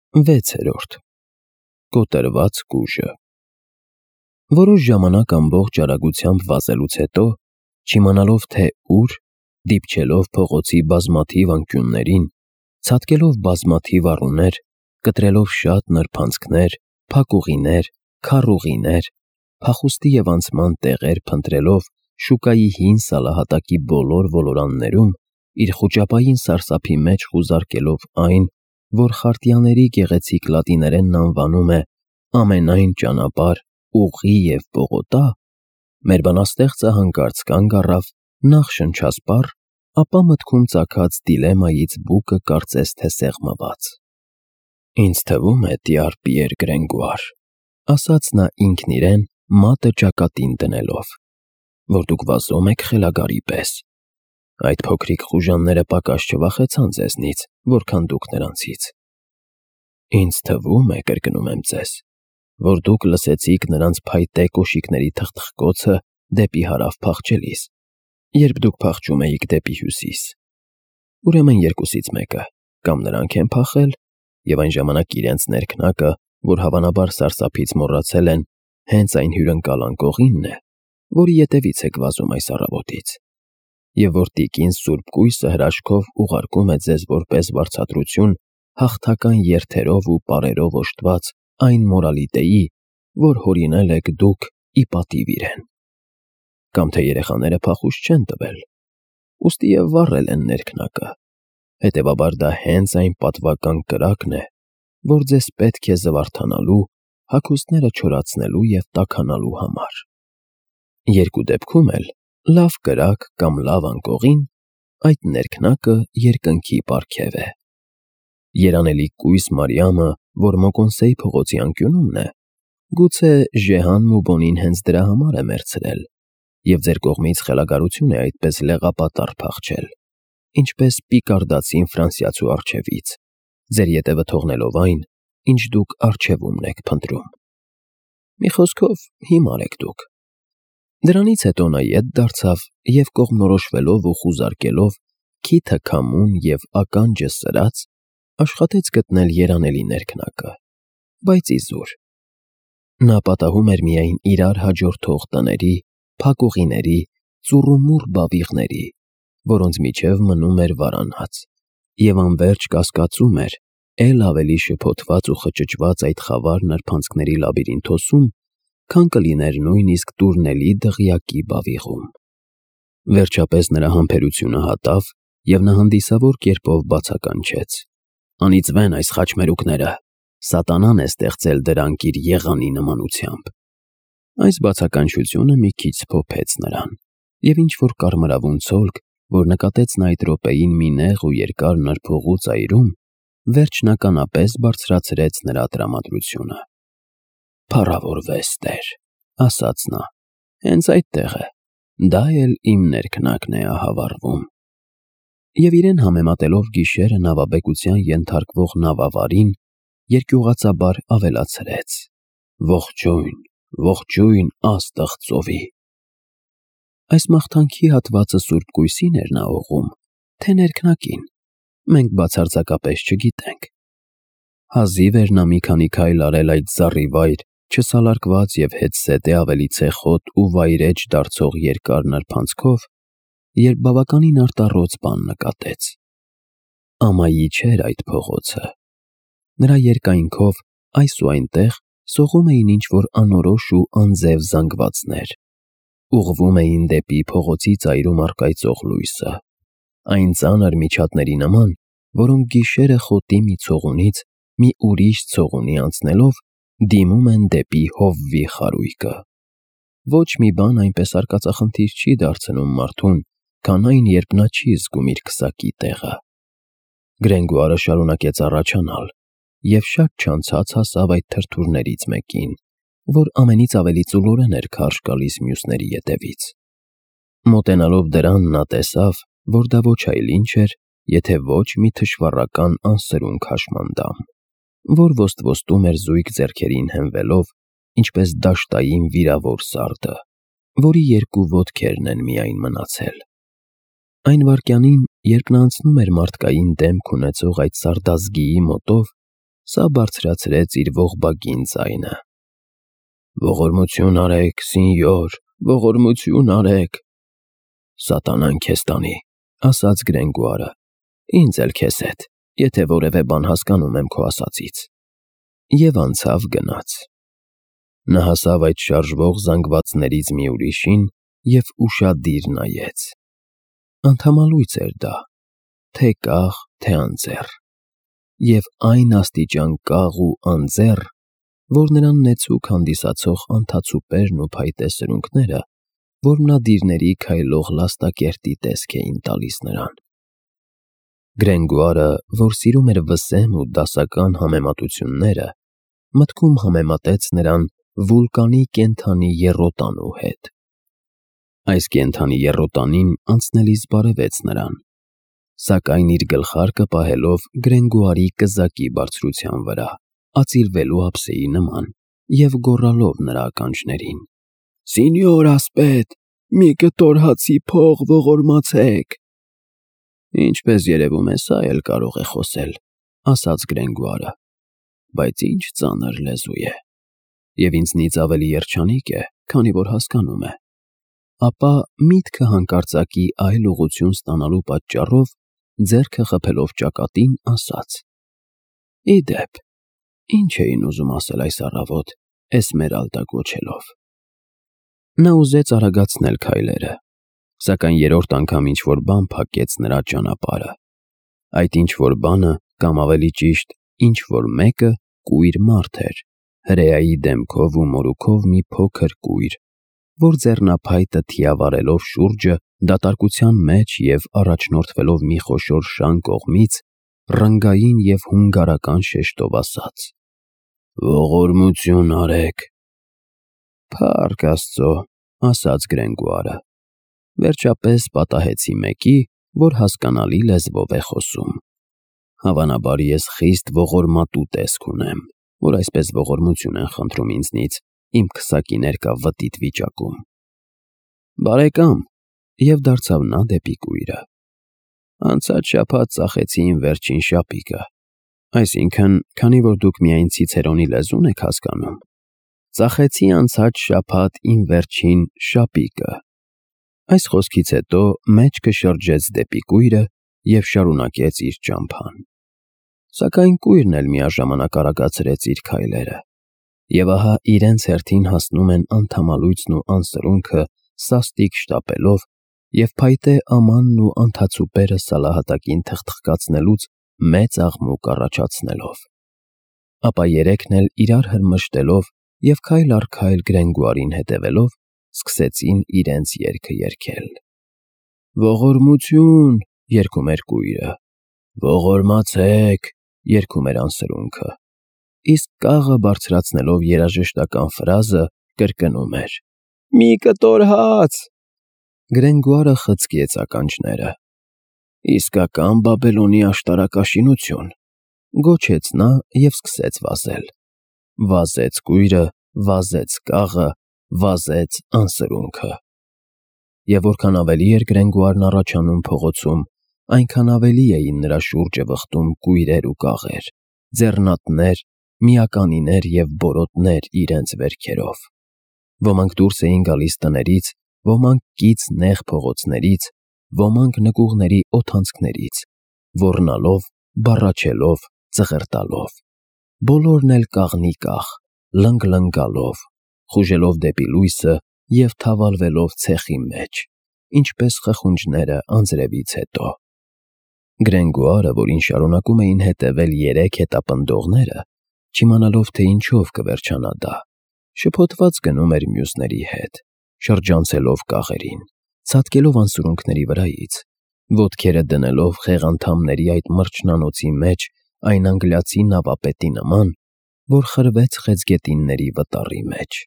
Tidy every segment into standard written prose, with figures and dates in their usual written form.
6. Կոտրված կուժը։ Որոշ ժամանակ ամբողջ արագությամբ վազելուց հետո, չիմանալով թե ուր, դիպչելով փողոցի բազմաթիվ անկյուններին, ցատկելով բազմաթիվ առուներ, կտրելով շատ նրբանցքներ, փակուղիներ, քառուղիներ, փախուստի և անցման տեղեր փնտրելով շուկայի հին սալահատակի բոլոր ոլորաններում, իր խուճապային սարսափի մեջ խուզարկելով այն, որ խարտյաների գեղեցիկ լատիներենն անվանում է ամենայն ճանապարհ, ուղի և պողոտա, մեր բանաստեղծը հանկարծ կանգ առավ, նախ շնչասպառ, ապա մտքում ծագած դիլեմայից բուկը կարծես թե սեղմված։ «Ինձ թվում է, տյար Պիեր Գրենգուար, ասաց նա ինքն իրեն մատը ճակատին դնելով, որ դուք վազում եք խելագարի պես։ Այդ փոքրիկ խուժանները պակաս չվախեցան ձեզնից, որքան դուք նրանցից։ Ինձ թվում է, կրկնում եմ ձեզ, որ դուք լսեցիք նրանց փայտե կոշիկների թխթխկոցը դեպի հարավ փախչելիս, երբ դուք փախչում էիք դեպի հյուսիս։ Ուրեմն երկուսից մեկը, կամ նրանք են փախել, և այն ժամանակ իրենց ներքնակը, որ հավանաբար սարսափից մոռացել են, հենց այն հյուրընկալ անկողինն է, որի ետևից եք վազում այս առավոտից, և որ տիկին Սուրբ Կույսը հրաշքով ուղարկում է ձեզ որպես վարձատրություն հաղթական երթերով ու պարերով օժտված այն մորալիտեի, որ հորինել եք դուք ի պատիվ իրեն։ Կամ թե երեխաները փախուստ չեն տվել, ուստի և վառել են ներքնակը, հետևաբար դա հենց այն պատվական կրակն է, որ ձեզ պետք է զվարթանալու, հագուստները չորացնելու և տաքանալու համար։ Երկու դեպքում էլ, լավ կրակ կամ լավ անկողին, այդ ներքնակը երկնքի պարգև է։ Երանելի կույս Մարիամը, որ Մոկոնսեի փողոցի անկյունումն է, գուցե Ժեհանն ու Բոնին հենց դրա համար է մեռցրել, և ձեր կողմից խելագարություն է այդպես լեղապատառ փախչել, ինչպես պիկարդացին ֆրանսիացու առջևից, ձեր ետևը թողնելով այն, ինչ դուք առջևումն եք փնտրում։ Մի խոսքով, հիմար եք դուք։ Դրանից հետո նա ետ դարձավ և կողմնորոշվելով ու խուզարկելով քիթը քամուն և ականջը սրած, աշխատեց գտնել երանելի ներքնակը, բայց իզուր։ Նա պատահում էր միայն իրար հաջորդող տների, փակուղիների, ծուռումուռ բավիղների, որոնց միջև մնում էր վարանած, և անվերջ կասկածում էր էլ ավելի շփոթված ու խճճված այդ խավար նրբանցքների լաբիրինթոսում, քան կլիներ նույնիսկ տուռնելի դղյակի բավիղում։ Վերջապես նրա համբերությունը հատավ, և նա հանդիսավոր կերպով բացականչեց. «Անիծվեն այս խաչմերուկները, սատանան է ստեղծել դրանք իր եղանի նմանությամբ»։ Այս բացականչությունը մի քիչ սփոփեց նրան, և ինչ-որ կարմրավուն ցոլք, որ նկատեց նա այդ րոպեին մի նեղ ու երկար նրբուղու ծայրում, վերջնականապես բարձրացրեց նրա տրամադրությունը։ «Փառավորվես, Տեր», ասաց նա, «հենց այդտեղ է, դա էլ իմ ներքնակն է ահավառվում»։ Եվ իրեն համեմատելով գիշերը նավաբեկության ենթարկվող նավավարին, երկյուղածաբար ավելացրեց. «Ողջույն, ողջույն Աստղ ծովի»։ Այս մաղթանքի հատվածը Սուրբ Կույսի՞ն էր նա ուղղում, թե ներքնակին, մենք բացարձակապես չգիտենք։ Հազիվ էր նա մի քանի քայլ արել այդ զառիվայր, չսալարկված և հետզհետե ավելի ցեխոտ ու վայրէջ դարձող երկար նրբանցքով, երբ բավականին արտառոց բան նկատեց։ Ամայի չէր այդ փողոցը։ Նրա երկայնքով այս ու այնտեղ սողում էին ինչ-որ անորոշ ու անձև զանգվածներ, ուղղվում էին դեպի փողոցի ծայրում առկայծող լույսը, այն ծանր միջատների նման, որոնք գիշերը խոտի մի ցողունից մի ուրիշ ցողունի անցնելով դիմում են դեպի Հովվի խարույկը։ Ոչ մի բան այնպես արկածախնդիր չի դարձնում մարդուն, քան այն, երբ նա չի զգում իր քսակի տեղը։ Գրենգուարը շարունակեց առաջանալ, և շատ չանցած հասավ այդ թրթուրներից մեկին, որ ամենից ավելի ծուլորեն էր քարշ գալիս մյուսների ետևից։ Մոտենալով դրան, նա տեսավ, որ դա ոչ այլ ինչ էր, եթե ոչ մի թշվառական անսրուն քաշմանդամ, որ ոստվոստում էր զույգ ձեռքերին հենվելով, ինչպես դաշտային վիրավոր սարդը, որի երկու ոտքերն են միայն մնացել։ Այն վայրկյանին, երբ նա անցնում էր մարդկային դեմք ունեցող այդ սարդազգիի մոտով, Սա բարձրացրեց իր ողբագին ձայնը։ «Ողորմություն արեք, սինյոր, ողորմություն արեք»։ «Սատանան քեզ տանի», ասաց Գրենգուարը, «ինձ էլ քեզ հետ, եթե որևէ բան հասկանում եմ քո ասածից»։ Եվ անցավ գնաց։ Նա հասավ այդ շարժվող զանգվածներից մի ուրիշին և ուշադիր նայեց։ Անդամալույծ էր դա, թե կաղ, թե անձեռ, և այն աստիճան կաղ ու անձեռ, որ նրան նեցուկ հանդիսացող անթացուպերն ու փայտե սրունքները որմնադիրների քայլող լաստակերտի տեսք էին տալիս նրան։ Գրենգուարը, որ սիրում էր վսեմ ու դասական համեմատությունները, մտքում համեմատեց նրան վուլկանի կենդանի եռոտանու հետ։ Այս կենդանի եռոտանին անցնելիս բարևեց նրան, սակայն իր գլխարկը պահելով Գրենգուարի կզակի բարձրության վրա, ածիլվելու ափսեի նման, և գոռալով նրա ականջներին. «Սինյոր ասպետ, մի կտոր հացի փող ողորմացեք»։ «Ինչպես երևում է, սա էլ կարող է խոսել», ասաց Գրենգուարը, «բայց ինչ ծանր լեզու է, և ինձնից ավելի երջանիկ է, քանի որ հասկանում է»։ Ապա միտքը հանկարծակի այլ ուղղություն ստանալու պատճառով, ձեռքը խփելով ճակատին, ասաց. «Ի դեպ, ի՞նչ էին ուզում ասել այս առավոտ Էսմերալդա կոչելով»։ Նա ուզեց արագացնել քայլերը, սակայն երրորդ անգամ ինչ-որ բան փակեց նրա ճանապարհը։ Այդ ինչ-որ բանը, կամ ավելի ճիշտ, ինչ-որ մեկը կույր մարդ էր, հրեայի դեմքով ու մորուքով մի փոքր կույր, որ ձեռնափայտը թիավարելով շուրջը դատարկության մեջ և առաջնորդվելով մի խոշոր շան կողմից, ռնգային և հունգարական շեշտով ասաց. «Ողորմություն արեք»։ «Փառք Աստծո», ասաց Գրենգուարը, «վերջապես պատահեցի մեկի, որ հասկանալի լեզվով է խոսում։ Հավանաբար ես խիստ ողորմատու տեսք ունեմ, որ այսպես ողորմություն են խնդրում ինձնից իմ քսակի ներկա վտիտ վիճակում։ Բարեկամ», և դարձավ նա դեպի կույրը, «անցած շաբաթ ծախեցի իմ վերջին շապիկը, այսինքն, քանի որ դուք միայն ցիցերոնի լեզուն եք հասկանում, ծախեցի անցած շաբաթ իմ վերջին շապիկը»։ Այս խոսքից հետո մեջքը շրջեց դեպի կույրը և շարունակեց իր ճամփան։ Սակայն կույրն էլ միաժամանակ արագացրեց իր քայլերը, և ահա իրենց հերթին հասնում են անդամալույծն ու անսրունքը սաստիկ շտապելով և փայտե ամանն ու անթացուպերը սալահատակին թխթխկացնելուց մեծ աղմուկ առաջացնելով։ Ապա երեքն էլ իրար հրմշտելով և քայլ առ քայլ Գրենգուարին հետևելով, սկսեցին իրենց երգը երգել։ «Ողորմություն», երգում էր կույրը, «ողորմացեք», երգում էր անսրունքը, իսկ կաղը բարձրացնելով երաժշտական ֆրազը, կրկնում էր. «Մի կտոր հաց»։ Գրենգուարը խցկեց ականջները։ «Իսկական Բաբելոնի աշտարակաշինություն», գոչեց նա և սկսեց վազել։ Վազեց կույրը, վազեց կաղը, վազեց անսրունքը։ Եվ որքան ավելի էր Գրենգուարն առաջանում փողոցում, այնքան ավելի էին նրա շուրջը վխտում կույրեր ու կաղեր, ձեռնատներ, միականիներ և բորոտներ իրենց վերքերով։ Ոմանք դուրս էին գալիս տներից, ոմանք կից նեղ փողոցներից, ոմանք նկուղների օդանցքներից, ոռնալով, բառաչելով, ծղրտալով։ Բոլորն էլ կաղնի կաղ, լնգլնգալով, խուժելով դեպի լույսը և թավալվելով ցեխի մեջ, ինչպես խխունջները անձրևից հետո։ Գրենգուարը, որին շարունակում էին հետևել երեք հետապնդողները, չիմանալով, թե ինչով կվերջանա դա, շփոթված գնում էր մյուսների հետ, շրջանցելով կաղերին, ցատկելով անսրունքների վրայից, ոտքերը դնելով խեղանդամների այդ մրջնանոցի մեջ այն անգլիացի նավապետի նման, որ խրվեց խեցգետինների վտարի մեջ։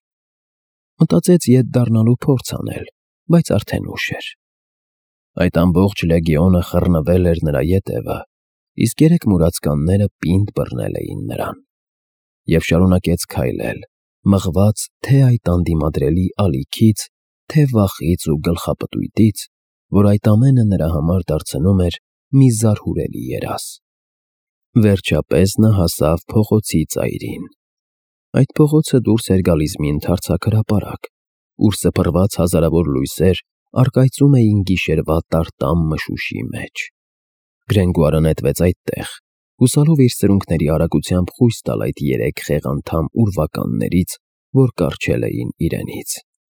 Մտածեց ետ դառնալու փորձ անել, բայց արդեն ուշ էր։ Այդ ամբողջ լեգիոնը խռնվել էր նրա ետևը, իսկ երեք մուրացկանները պինդ բռնել էին նրան։ Եվ շարունակեց քայլել, մղված թե այդ անդիմադրելի ալիքից, թե վախից ու գլխապտույտից, որ այդ ամենը նրա համար դարձնում էր մի զարհուրելի երազ։ Վերջապես նա հասավ փողոցի ծայրին։ Այդ փողոցը դուրս էր գալիս մի ընդարձակ հրապարակ, ուր սփռված հազարավոր լույսեր առկայծում էին գիշերվա տարտամ մշուշի մեջ։ Գրենգոարը նետվեց այդտեղ, հուսալով իր սրունքների արագությամբ խույս տալ այդ երեք խեղանդամ ուրվականներից, որ կառչել էին իրենից։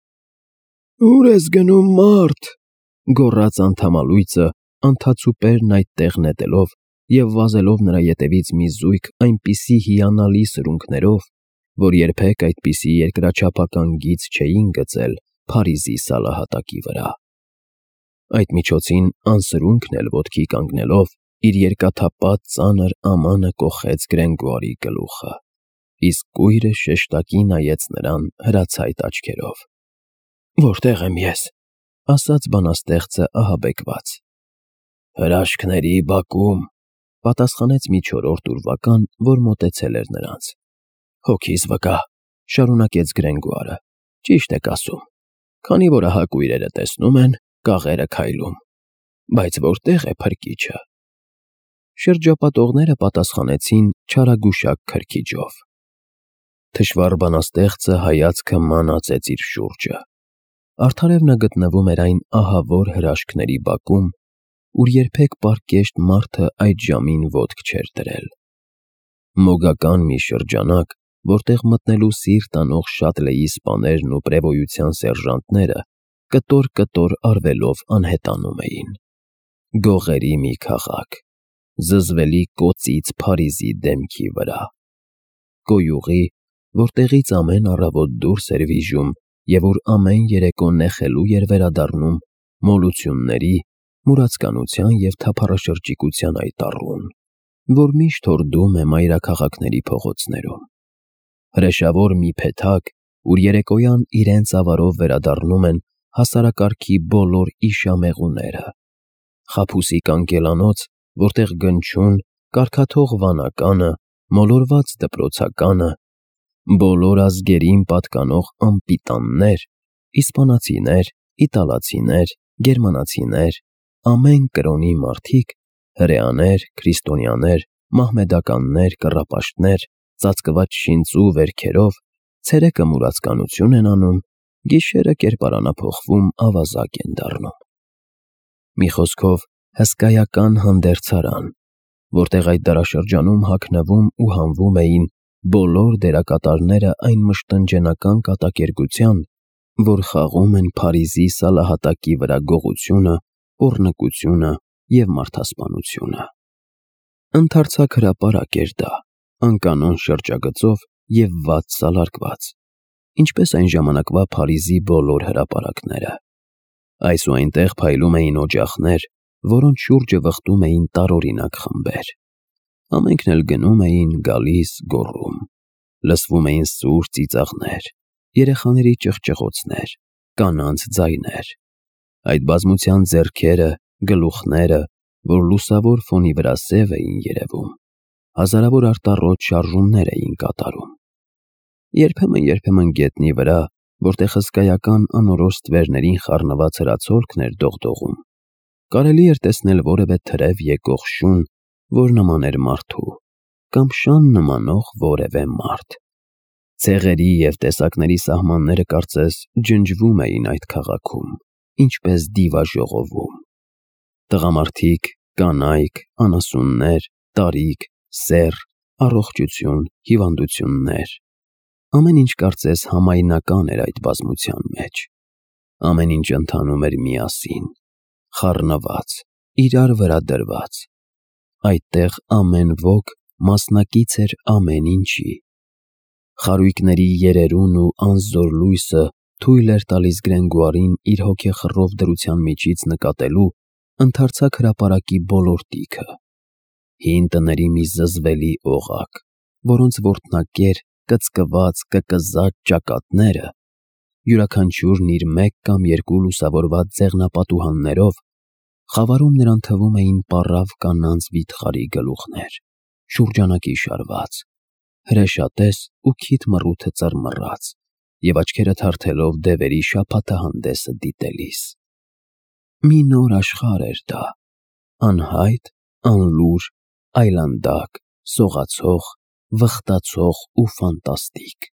«Ո՞ւր ես գնում, մարդ», գոռաց անդամալույծը, անթացուպերն այդտեղ նետելով և վազելով նրա ետևից մի զույգ այնպիսի հիանալի սրունքներով, որ երբեք այդպիսի երկրաչափական գիծ չէին գծել Փարիզի սալահատակի վրա։ Այդ միջոցին անսրունքն էլ ոտքի կանգնելով իր երկաթափած ծանր ամանը կոխեց Գրենգոարի գլուխը, իսկ կույրը շեշտակի նայեց նրան հրացայտ աչքերով։ «Որտե՞ղ եմ ես», ասաց բանաստեղծը ահաբեկված։ «Հրաշքների բակում», պատասխանեց մի չորրորդ ուրվական, որ մոտեցել էր նրանց։ «Հոգիս վկա», շարունակեց Գրենգոարը, «ճիշտ եք ասում, քանի որ ահա կույրերը տեսնում են, կաղերը քայլում, բայց որտե՞ղ է փրկիչը»։ Շրջապատողները պատասխանեցին չարագուշակ քրքիջով։ Թշվառ բանաստեղծը հայացքը մանածեց իր շուրջը։ Արդարև նա գտնվում էր այն ահավոր հրաշքների բակում, ուր երբեք պարկեշտ մարդը այդ ժամին ոտք չէր դրել։ Մոգական մի շրջանակ, որտեղ մտնելու սիրտ անող Շատլեի սպաներն ու պրևոյության սերժանտները կտոր-կտոր արվելով անհետանում էին։ Գողերի մի քաղաք, զզվելի կոծից Փարիզի դեմքի վրա։ Կոյուղի, որտեղից ամեն առավոտ դուրս էր վիժում և ուր ամեն երեկո նեխելու էր վերադառնում մոլությունների, մուրացկանության և թափառաշրջիկության այդ առուն, որ միշտ հորդում է մայրաքաղաքների փողոցներում։ Հրեշավոր մի փեթակ, ուր երեկոյան իրենց ավարով վերադառնում են հասարակարգի բոլոր իշամեղուները։ Խաբուսի կանգելանոց, որտեղ գնչուն, կառքաթող վանականը, մոլորված դպրոցականը, բոլոր ազգերին պատկանող անպիտաններ, իսպանացիներ, իտալացիներ, գերմանացիներ, ամեն կրոնի մարդիկ, հրեաներ, քրիստոնյաներ, մահմեդականներ, կռապաշտներ, ծածկված շինծու վերքերով, ցերեկը մուրացկանություն են անում, գիշերը կերպարանափոխվում ավազակ են դառնում։ Մի խոսքով, հսկայական հանդերձարան, որտեղ այդ դարաշրջանում հագնվում ու հանվում էին բոլոր դերակատարները այն մշտնջենական կատակերգության, որ խաղում են Փարիզի սալահատակի վրա գողությունը, պոռնկությունը և մարդասպանությունը։ Ընդարձակ հրապարակ էր դա, անկանոն շրջագծով և վատ սալարկված, ինչպես այն ժամանակվա Փարիզի բոլոր հրապարակները։ Այս ու այնտեղ փայլում էին օջախներ, որոնց շուրջը վխտում էին տարօրինակ խմբեր։ Ամենքն էլ գնում էին, գալիս, գոռում։ Լսվում էին սուր ծիծաղներ, երեխաների ճղճղոցներ, կանանց ձայներ։ Այդ բազմության ձեռքերը, գլուխները, որ լուսավոր ֆոնի վրա սև էին երևում, հազարավոր արտառոտ շարժումներ էին կատարում։ Երբեմն գետնի վրա, որտեղ հսկայական անորոշ ստվերներին խառնված հրացոլքն էր դողդողում, կարելի էր տեսնել որևէ թրև եկող շուն, որ նման էր մարդու, կամ շան նմանող որևէ մարդ։ Ցեղերի և տեսակների սահմանները կարծես ջնջվում էին այդ քաղաքում, ինչպես դիվաժողովում։ Տղամարդիկ, կանայք, անասուններ, տարիք, սեռ, առողջություն, հիվանդություններ։ Ամեն ինչ կարծես համայնական էր այդ բազմության մեջ։ Ամեն ինչ ընթանում էր միասին, խառնված, իրար վրա դրված։ Այդտեղ ամեն ոք մասնակից էր ամեն ինչի։ Խարույկների երերուն ու անզոր լույսը թույլ էր տալիս Գրենգոարին իր հոգեխռով դրության միջից նկատելու ընդարձակ հրապարակի բոլոր տիքը։ Հին տների մի զզվելի օղակ, որոնց որդնակեր, կծկված, կկզած ճակատները, յուրաքանչյուրն իր մեկ կամ երկու լուսավորված ձեղնապատուհաններով, խավարում նրան թվում էին պառավ կանանց վիթխարի գլուխներ, շուրջանակի շարված, հրեշատես ու քիթ մռութը ծռմռած և աչքերը թարթելով դևերի շաբաթահանդեսը դիտելիս։ Մի նոր աշխարհ էր դա, անհայտ, անլուր, այլանդակ, սողացող, վխտացող ու ֆանտաստիկ։